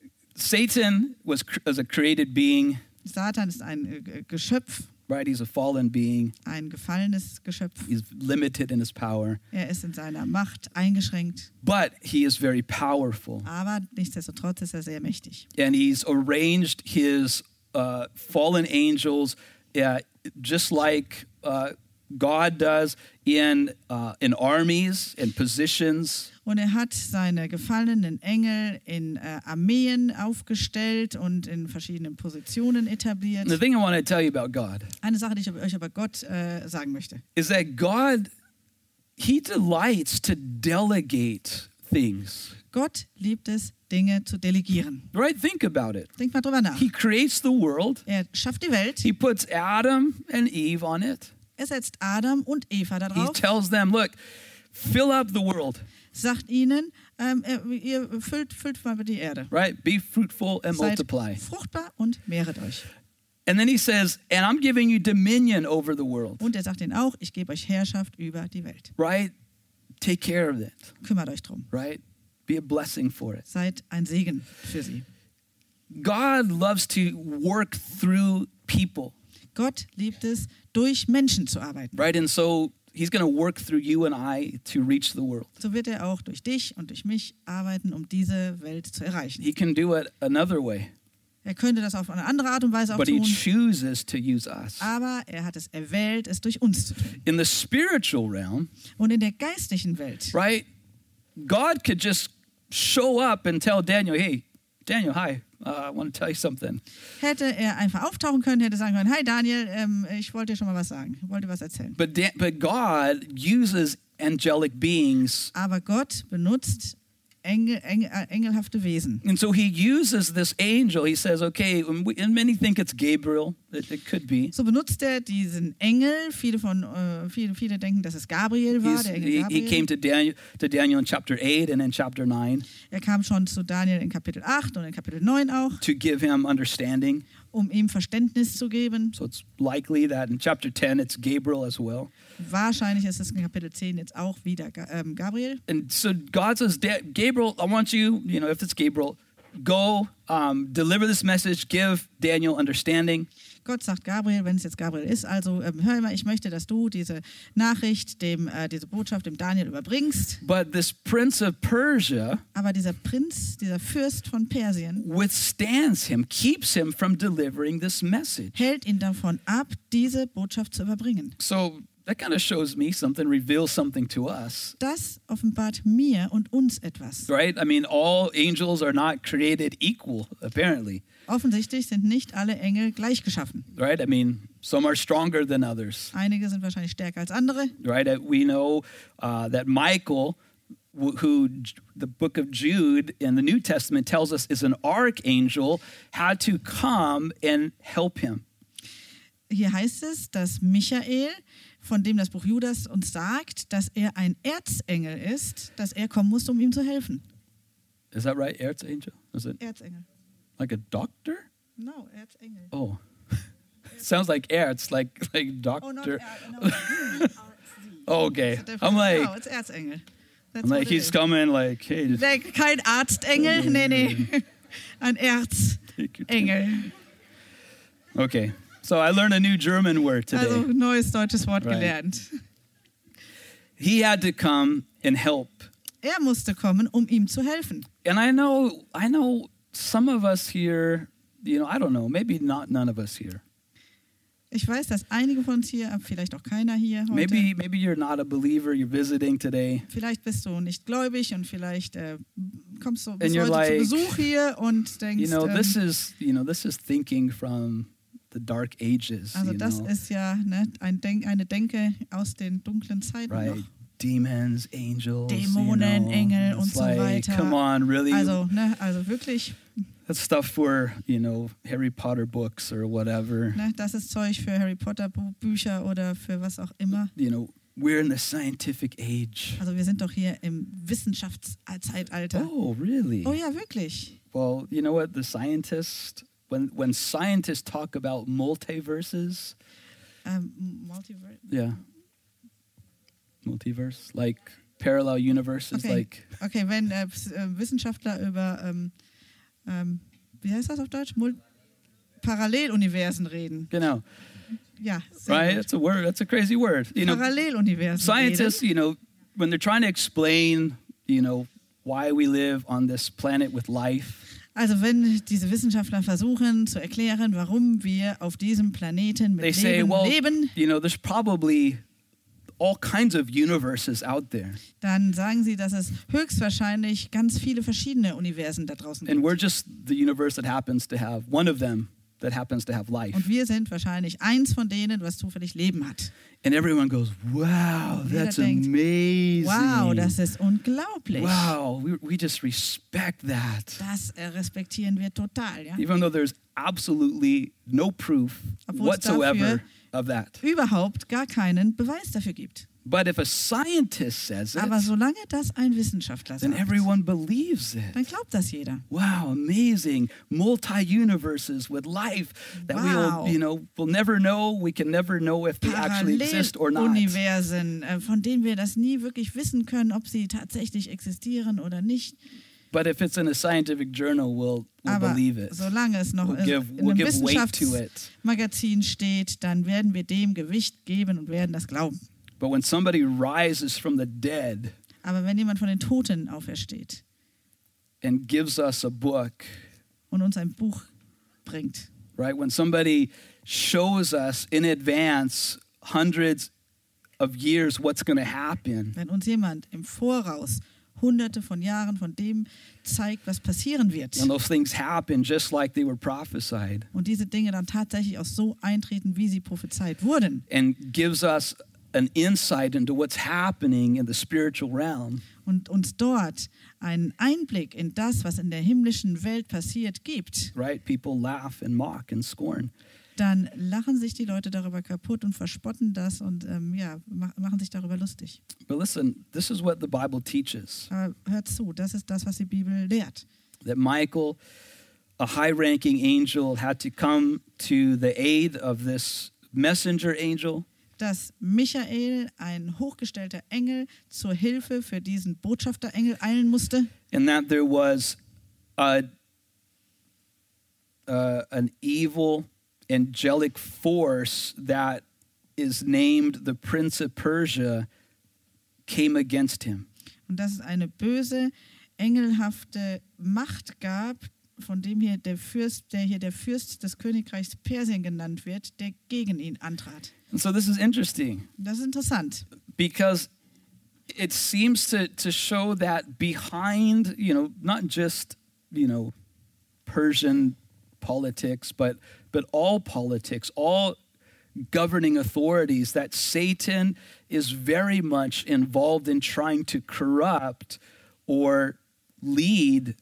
Satan was cr- as a created being, Satan ist ein äh, Geschöpf, right? He's a fallen being. ein gefallenes Geschöpf. He's limited in his power, Er ist in seiner Macht eingeschränkt, but he is very powerful. aber nichtsdestotrotz ist er sehr mächtig. And he's arranged his uh, fallen angels uh, just like uh, God does in uh, in armies and positions. Und er hat seine gefallenen Engel in äh, Armeen aufgestellt und in verschiedenen Positionen etabliert. And the thing I want to tell you about God Eine Sache, die ich euch über Gott äh, sagen möchte. is that God, he delights to delegate things. Gott liebt es, Dinge zu delegieren. Right? Think about it. Denk mal drüber nach. He creates the world. Er schafft die Welt, He puts Adam and Eve on it. er setzt Adam und Eva da He drauf, tells them, look, fill up the world, sagt ihnen, ähm, er- ihr füllt, füllt mal die Erde. right? Be fruitful and Seid multiply. fruchtbar und mehret euch. And then he says, and I'm giving you dominion over the world, Und er sagt ihnen auch, ich gebe euch Herrschaft über die Welt. right? Take care of it, Kümmert euch drum. right? Be a blessing for it. Seid ein Segen für sie. God loves to work through people, Gott liebt es, durch Menschen zu arbeiten. right? And so he's going to work through you and I to reach the world. So wird er auch durch dich und durch mich arbeiten, um diese Welt zu erreichen. He can do it another way, Er könnte das auf eine andere Art und Weise auch but he tun, chooses to use us. aber er hat es erwählt, es durch uns zu tun. In the spiritual realm, Und in der geistlichen Welt, right? God could just show up and tell Daniel, hey, Daniel, hi, uh, I want to tell you something. hätte er einfach auftauchen können, hätte sagen können, hi Daniel, ähm, ich wollte dir schon mal was sagen, ich wollte dir was erzählen. But, da- but God uses angelic beings. Aber Gott benutzt Engel, Engel, äh, engelhafte Wesen. And so he uses this angel. He says, okay, and, we, and many think it's Gabriel. It, it could be. So benutzt er diesen Engel. Viele von äh, viele, viele denken, dass es Gabriel war, He's- der Engel he, he Gabriel. came to Daniel, to Daniel in chapter eight and in chapter nine Er kam schon zu Daniel in Kapitel acht und in Kapitel neun auch, to give him understanding. um ihm Verständnis zu geben. So it's likely that in chapter ten it's Gabriel as well. Wahrscheinlich ist es in Kapitel zehn jetzt auch wieder Ga- ähm, Gabriel. And so God says, "Da- Gabriel, I want you, you know, if it's Gabriel, go um, deliver this message, give Daniel understanding. Gott sagt Gabriel, wenn es jetzt Gabriel ist, also ähm, hör mal, ich möchte, dass du diese Nachricht, dem, äh, diese Botschaft dem Daniel überbringst. But this prince of Persia Aber dieser Prinz, dieser Fürst von Persien, withstands him, keeps him from delivering this message. hält ihn davon ab, diese Botschaft zu überbringen. So that kind of shows me something, reveals something to us, Das offenbart mir und uns etwas. right? I mean, all angels are not created equal, apparently, Offensichtlich sind nicht alle Engel gleich geschaffen. right? I mean, some are stronger than others, Einige sind wahrscheinlich stärker als andere. right? Uh, We know uh, that Michael, wh- who J- the book of Jude in the New Testament tells us is an archangel, had to come and help him. Hier heißt es, dass Michael, von dem das Buch Judas uns sagt, dass er ein Erzengel ist, dass er kommen musste, um ihm zu helfen. Is that right? Erzangel? Is it Erzengel. like a doctor? No, Erzengel. Oh, sounds like Erz, like like Oh, not doctor. Er, no, R Z. Oh, okay, It's a different- I'm like, no, it's Erzengel. That's I'm like, what it he's is. coming, like, hey, just Der, kein Arztengel, nee, nee. Ein Erzengel. take your time. Okay, so I learned a new German word today. Also neues deutsches Wort Right. gelernt. He had to come and help, Er musste kommen, um ihm zu helfen. and I know, I know, some of us here, you know, I don't know, maybe not none of us here. Ich weiß, dass einige von uns hier, aber vielleicht auch keiner hier heute, Maybe, maybe you're not a believer. You're visiting today, vielleicht bist du nicht gläubig und vielleicht äh, kommst du bis And you're heute like, zu Besuch hier und denkst, you know, ähm, this is, you know, this is thinking from the dark ages. also you das know? ist ja ne, ein Denk, eine Denke aus den dunklen Zeiten Right. noch. Demons, angels, Dämonen, you know, Engel it's und so like, weiter. Come on, really? Also, ne, also wirklich, That's stuff for, you know, Harry Potter books or whatever. ne, das ist Zeug für Harry Potter Bu- Bücher oder für was auch immer. You know, we're in the scientific age. Also wir sind doch hier im Wissenschaftszeitalter. Oh, really? Oh ja, wirklich. Well, you know what? The scientists, when when scientists talk about multiverses, Ähm, Multiverse. yeah, multiverse, like parallel universes, Okay. like Okay, wenn äh, Ps- äh, Wissenschaftler über, ähm, ähm, wie heißt das auf Deutsch? Mul Paralleluniversen reden. you know, Ja, sehr right? gut. That's a word. That's a crazy word. You know, Paralleluniversen scientists, reden. you know, when they're trying to explain, you know, why we live on this planet with life, Also wenn diese Wissenschaftler versuchen zu erklären, warum wir auf diesem Planeten they mit say, Leben well, leben, you know, there's probably all kinds of universes out there, dann sagen sie, dass es höchstwahrscheinlich ganz viele verschiedene Universen da draußen and we're gibt. just the universe that happens to have one of them that happens to have life. Und wir sind wahrscheinlich eins von denen, was zufällig Leben hat. And everyone goes, wow, Jeder that's denkt, amazing. Wow, das ist unglaublich. Wow, we, we just respect that. Das äh, respektieren wir total. Ja? Even though there's absolutely no proof Obwohl es whatsoever dafür of that. überhaupt gar keinen Beweis dafür gibt. But if a scientist says it, Aber solange das ein Wissenschaftler then sagt, everyone believes it. dann glaubt das jeder. Wow, amazing. Multi-universes with life that Wow. we'll, you know, we'll never know. We can never know if they actually exist or not. Paralleluniversen, äh, von denen wir das nie wirklich wissen können, ob sie tatsächlich existieren oder nicht. But if it's in a scientific journal, we'll, we'll Aber believe it. solange es noch We'll in, give, in we'll einem give weight to it. Wissenschaftsmagazin steht, dann werden wir dem Gewicht geben und werden das glauben. But when somebody rises from the dead Aber wenn jemand von den Toten aufersteht and gives us a book, und uns ein Buch bringt, right? When somebody shows us in advance hundreds of years what's going to happen, wenn uns jemand im Voraus hunderte von Jahren von dem zeigt, was passieren wird and those things happen just like they were prophesied, und diese Dinge dann tatsächlich auch so eintreten, wie sie prophezeit wurden and gives us an insight into what's happening in the spiritual realm, und uns dort einen Einblick in das, was in der himmlischen Welt passiert, gibt, right? People laugh and mock and scorn. dann lachen sich die Leute darüber kaputt und verspotten das und ähm, ja, mach, machen sich darüber lustig. But listen, this is what the Bible teaches. Aber hört zu, das ist das, was die Bibel lehrt. That Michael, a high-ranking angel, had to come to the aid of this messenger angel, Dass Michael, ein hochgestellter Engel, zur Hilfe für diesen Botschafterengel eilen musste and that there was a, uh, an evil angelic force that is named the Prince of Persia came against him. und dass es eine böse, engelhafte Macht gab, von dem hier der Fürst, der hier der Fürst des Königreichs Persien genannt wird, der gegen ihn antrat. And so this is interesting Das ist interessant, because it seems to, to show that behind, you know, not just, you know, Persian politics, but but all politics, all governing authorities, that Satan is very much involved in trying to corrupt or lead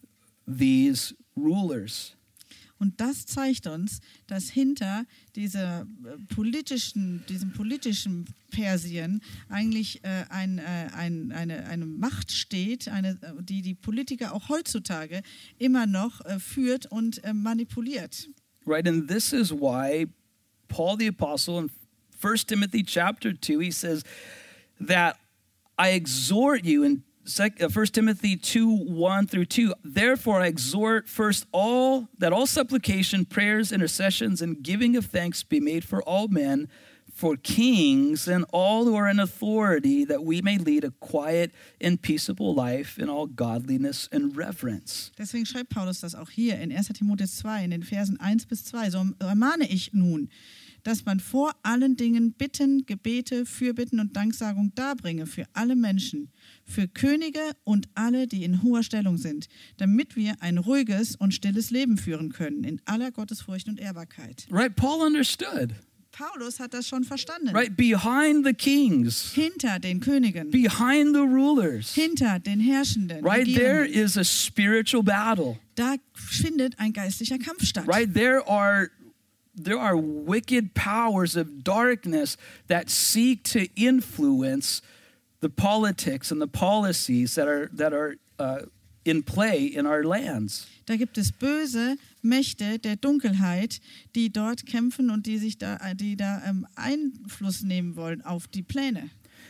these rulers. Und das zeigt uns, dass hinter dieser äh, politischen, diesem politischen Persien eigentlich äh, ein, äh, ein, eine, eine Macht steht, eine, die die Politiker auch heutzutage immer noch äh, führt und äh, manipuliert. Right, and this is why Paul the Apostle in First Timothy chapter two, he says that I exhort you in First Timothy two, one through two, therefore I exhort first all, that all supplication, prayers, intercessions, and giving of thanks be made for all men, for kings and all who are in authority, that we may lead a quiet and peaceable life in all godliness and reverence. Deswegen schreibt Paulus das auch hier in Erster Timotheus zwei, in den Versen eins bis zwei. So ermahne ich nun, dass man vor allen Dingen Bitten, Gebete, Fürbitten und Danksagung darbringe für alle Menschen, für Könige und alle, die in hoher Stellung sind, damit wir ein ruhiges und stilles Leben führen können, in aller Gottesfurcht und Ehrbarkeit. Right, Paul understood. Paulus hat das schon verstanden. Right, behind the kings, Hinter den Königen, behind the rulers, hinter den Herrschenden, right, there Regierenden, is a spiritual battle. da findet ein geistlicher Kampf statt. Right, there are there are wicked powers of darkness that seek to influence the politics and the policies that are that are uh, in play in our lands. Da gibt es böse Mächte der Dunkelheit, die dort kämpfen und die sich da, die da ähm, Einfluss nehmen wollen auf die Pläne.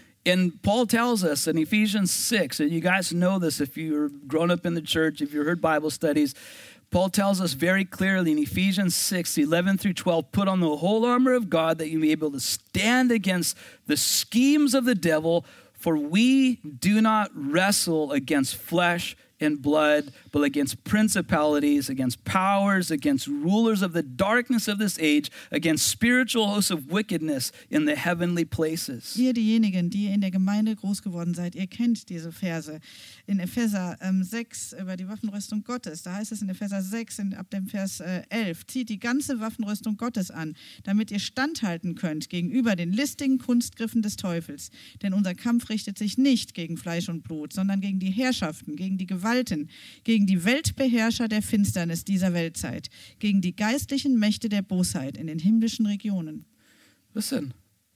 And Paul tells us in Ephesians six, and you guys know this if you're grown up in the church, if you heard Bible studies, Paul tells us very clearly in Ephesians six, eleven through twelve, put on the whole armor of God that you may be able to stand against the schemes of the devil, for we do not wrestle against flesh and blood, but against principalities, against powers, against rulers of the darkness of this age, against spiritual hosts of wickedness in the heavenly places. Ihr diejenigen, die in der Gemeinde groß geworden seid, ihr kennt diese Verse. In Epheser ähm, sechs über die Waffenrüstung Gottes, da heißt es in Epheser sechs in, ab dem Vers äh, elf, zieht die ganze Waffenrüstung Gottes an, damit ihr standhalten könnt gegenüber den listigen Kunstgriffen des Teufels. Denn unser Kampf richtet sich nicht gegen Fleisch und Blut, sondern gegen die Herrschaften, gegen die Gewalten, gegen die Weltbeherrscher der Finsternis dieser Weltzeit, gegen die geistlichen Mächte der Bosheit in den himmlischen Regionen. Listen,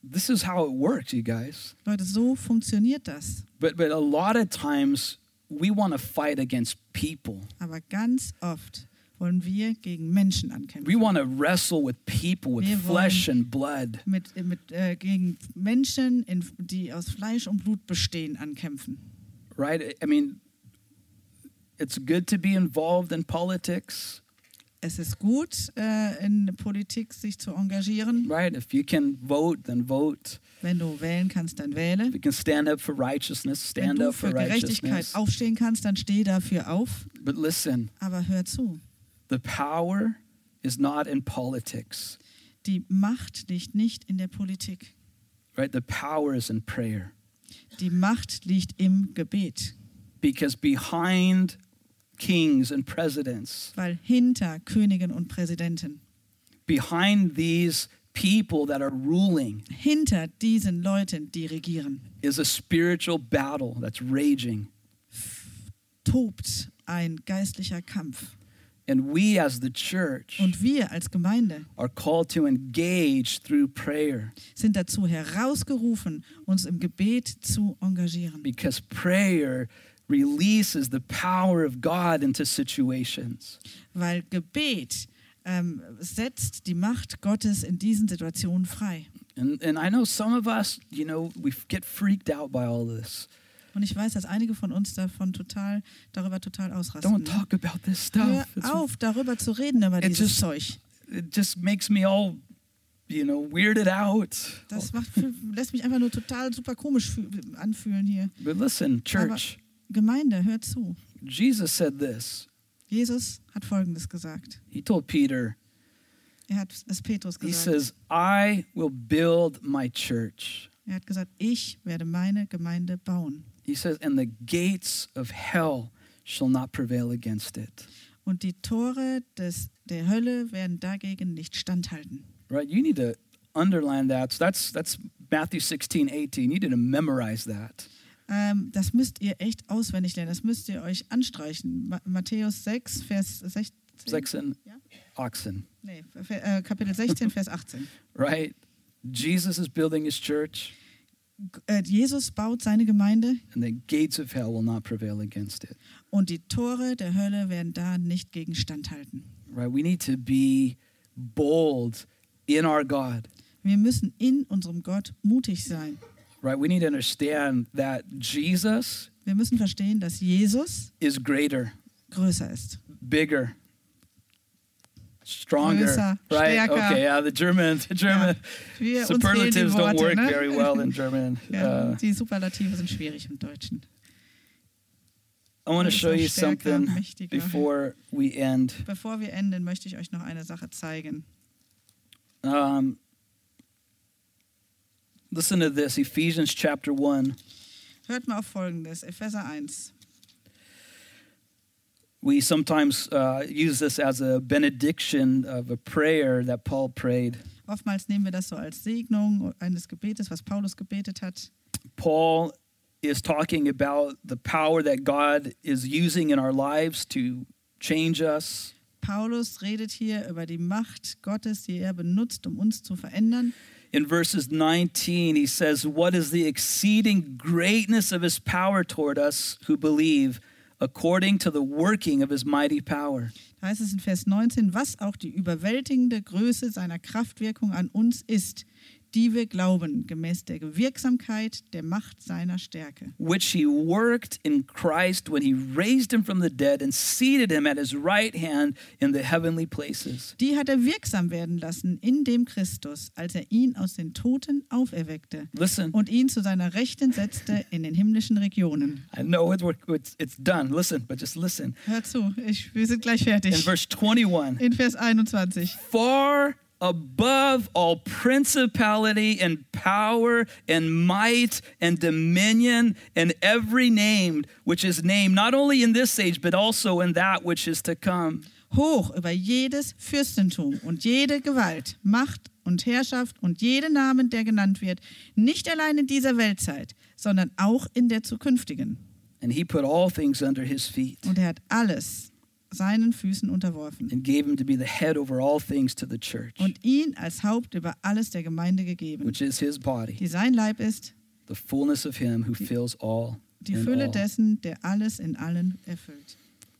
this is how it works, you guys. Leute, so funktioniert das. But but a lot of times we want to fight against people. Aber ganz oft wollen wir gegen Menschen ankämpfen. We want to wrestle with people with Wir flesh wollen- and blood. Mit, mit, äh, gegen Menschen, in, die aus Fleisch und Blut bestehen, ankämpfen. Right? I mean, it's good to be involved in politics, Es ist gut, äh, in Politik sich zu engagieren. right? If you can vote, then vote. Wenn du wählen kannst, dann wähle. If you can stand up for righteousness, Wenn stand du up for für Gerechtigkeit righteousness. aufstehen kannst, dann steh dafür auf. But listen, Aber hör zu, the power is not in politics, die Macht liegt nicht in der Politik. right? The power is in prayer. Die Macht liegt im Gebet. Because behind kings and presidents, Weil hinter Königen und Präsidenten, behind these people that are ruling, hinter diesen Leuten, die regieren, is a spiritual battle that's raging. tobt ein geistlicher Kampf. And we as the church Und wir als Gemeinde are called to engage through prayer, sind dazu herausgerufen, uns im Gebet zu engagieren. because prayer releases the power of God into situations. Weil Gebet ähm, setzt die Macht Gottes in diesen Situationen frei. And, and I know some of us, you know, we get freaked out by all this. Und ich weiß, dass einige von uns davon total, darüber total ausrasten. Don't Ne? talk about this Hör stuff. It's- auf, darüber zu reden, über It dieses just- Zeug. it just makes me all, you know, weirded out. Das macht, lässt mich einfach nur total super komisch fühl- anfühlen hier. But listen, church, Gemeinde, hört zu. Jesus said this. Jesus hat Folgendes gesagt. He told Peter, Er hat es Petrus he gesagt. says, I will build my church. Er hat gesagt, ich werde meine Gemeinde bauen. He says, and the gates of hell shall not prevail against it. Und die Tore des, der Hölle werden dagegen nicht standhalten. Right? You need to underline that. So that's that's Matthew sixteen, eighteen. You need to memorize that. Ähm, das müsst ihr echt auswendig lernen. Das müsst ihr euch anstreichen. Ma- Matthäus sechs, Vers sechzehn. Sexen, Ja? oxen. Nee, Ver- äh, Kapitel sechzehn, Vers achtzehn. Right? Jesus is building his church, G- Äh, Jesus baut seine Gemeinde and the gates of hell will not prevail against it. und die Tore der Hölle werden da nicht gegen standhalten. Right? We need to be bold in our God. Wir müssen in unserem Gott mutig sein. Right? We need to understand that Jesus Wir müssen verstehen, dass Jesus is greater, größer ist. bigger, stronger. Größer, right? stärker. Okay, yeah, the German, the German Wir, uns fehlen die superlatives don't Worte, work ne? very well in German. Ja, Uh, die Superlative sind schwierig im Deutschen. I want to show you Stärker, something mächtiger. before we end. Bevor wir enden, möchte ich euch noch eine Sache zeigen. Um, listen to this, Ephesians chapter one. Hört mal auf Folgendes, Epheser eins. We sometimes uh, use this as a benediction of a prayer that Paul prayed. Oftmals nehmen wir das so als Segnung eines Gebetes, was Paulus gebetet hat. Paul is talking about the power that God is using in our lives to change us. Paulus redet hier über die Macht Gottes, die er benutzt, um uns zu verändern. In verses nineteen, he says, "What is the exceeding greatness of his power toward us who believe, according to the working of his mighty power?" Da heißt es in Vers neunzehn, was auch die überwältigende Größe seiner Kraftwirkung an uns ist, die wir glauben, gemäß der Wirksamkeit der Macht seiner Stärke. Which he worked in Christ when he raised him from the dead and seated him at his right hand in the heavenly places. Die hat er wirksam werden lassen in dem Christus, als er ihn aus den Toten auferweckte Listen, und ihn zu seiner Rechten setzte in den himmlischen Regionen. I know it's, it's, it's done. Listen, but just listen. Hör zu, ich, wir sind gleich In fertig. verse twenty-one, In Vers einundzwanzig. far above all principality and power and might and dominion and every name which is named, not only in this age, but also in that which is to come. Hoch über jedes Fürstentum und jede Gewalt, Macht und Herrschaft und jeden Namen, der genannt wird, nicht allein in dieser Weltzeit, sondern auch in der zukünftigen. And he put all things under his feet. Und er hat alles seinen Füßen unterworfen and gave him to be the head over all things to the church, und ihn als Haupt über alles der Gemeinde gegeben, which is his body, die sein Leib ist, the fullness of him who fills all die in Fülle all. dessen, der alles in allen erfüllt.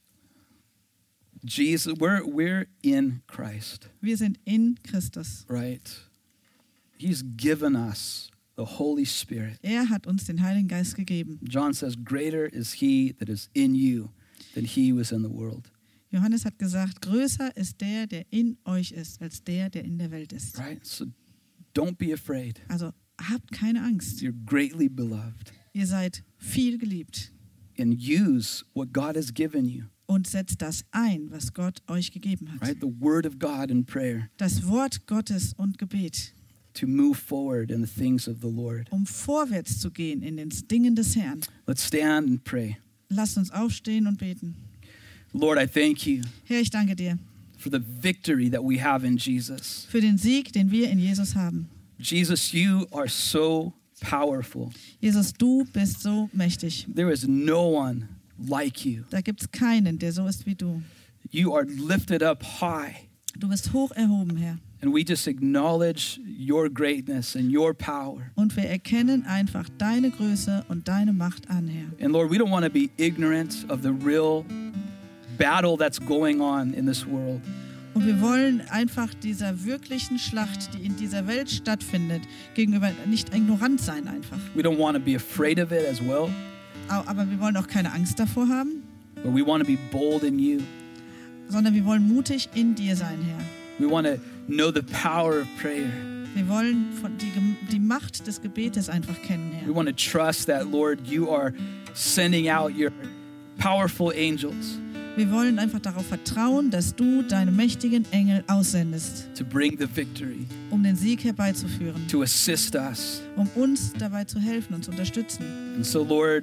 Jesus, we're, we're in Christ, Wir sind in Christus. right? He's given us the Holy Spirit. Er hat uns den Heiligen Geist gegeben. John says, greater is he that is in you than he who is in the world, Johannes hat gesagt, größer ist der, der in euch ist, als der, der in der Welt ist. right? So don't be afraid. Also habt keine Angst. You're greatly beloved. Ihr seid viel geliebt And use what God has given you, und setzt das ein, was Gott euch gegeben hat. right? The word of God in prayer Das Wort Gottes und Gebet, to move forward in the things of the Lord. um vorwärts zu gehen in den Dingen des Herrn. Let's stand and pray. Lasst uns aufstehen und beten. Lord, I thank you Herr, ich danke dir for the victory that we have in Jesus. für den Sieg, den wir in Jesus haben. Jesus, you are so powerful. Jesus, du bist so mächtig. There is no one like you. Da gibt es keinen, der so ist wie du. You are lifted up high. Du bist hoch erhoben, Herr. And we just acknowledge your greatness and your power. Und wir erkennen einfach deine Größe und deine Macht an, Herr. And Lord, we don't want to be ignorant of the real battle that's going on in this world. Und wir wollen einfach dieser wirklichen Schlacht, die in dieser Welt stattfindet, gegenüber nicht ignorant sein einfach. We don't want to be afraid of it as well, Au- Aber wir wollen auch keine Angst davor haben, but we want to be bold in you. sondern wir wollen mutig in dir sein, Herr. We want to know the power of prayer. Wir wollen von die, Gem- die Macht des Gebetes einfach kennen, We Herr. want to trust that, Lord, you are sending out your powerful angels Wir wollen einfach darauf vertrauen, dass du deine mächtigen Engel aussendest, to bring the victory, um den Sieg herbeizuführen, to assist us. um uns dabei zu helfen und zu unterstützen. And so, Lord,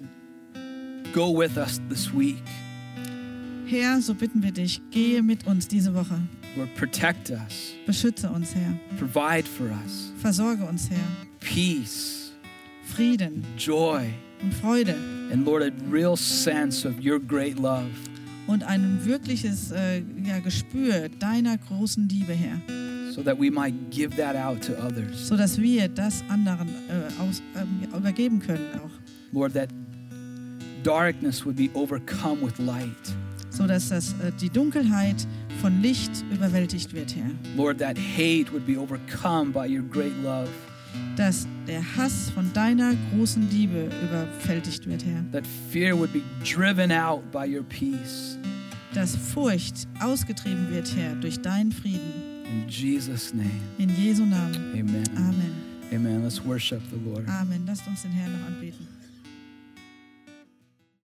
go with us this week. Herr, so bitten wir dich, gehe mit uns diese Woche. Lord, protect us, Beschütze uns, Herr. provide for us Versorge uns, Herr. peace, Frieden joy, und Freude and Lord, a real sense of your great love. und ein wirkliches äh, ja, Gespür deiner großen Liebe, Herr, So that we might give that out to others. sodass wir das anderen äh, aus, ähm, übergeben können auch, Lord, that darkness would be overcome with light. sodass das, äh, die Dunkelheit von Licht überwältigt wird, Herr, Lord, that hate would be overcome by your great love. dass der Hass von deiner großen Liebe überwältigt wird, Herr, That fear would be driven out by your peace. dass Furcht ausgetrieben wird, Herr, durch deinen Frieden. In Jesus' name, In Jesu Namen. amen. Amen. Amen. Let's worship the Lord. Amen. Lasst uns den Herrn noch anbeten.